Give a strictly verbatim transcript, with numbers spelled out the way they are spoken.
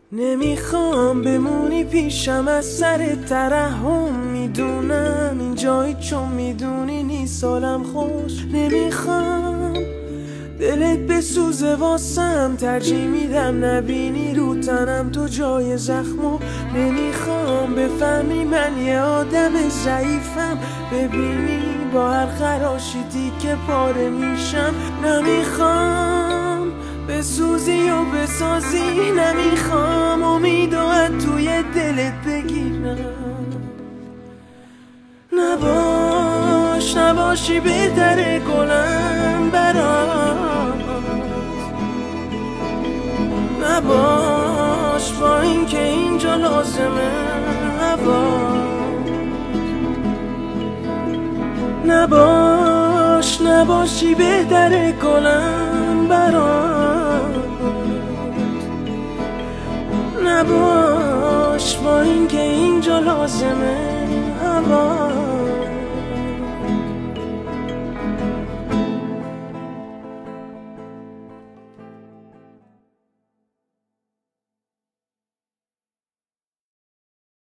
نمیخوام بمونی پیشم از سر ترحم، میدونم این جایی چون میدونی نیست حالم خوش. نمیخوام دلت بسوزه واسم، ترجیح میدم نبینی رو تنم تو جای زخمو. نمیخوام بفهمی من یه آدم ضعیفم، ببینی با هر خراشی که پاره میشم. نمیخوام بسوزی و بسازی، نمیخوام امیدو از توی دلت بگیرم. نباش نباشی بهتره گلم برات، نباش با این که اینجا لازمه هوا. نباش نباشی بهتره گلم برات، نباش با این که اینجا لازمه هوا.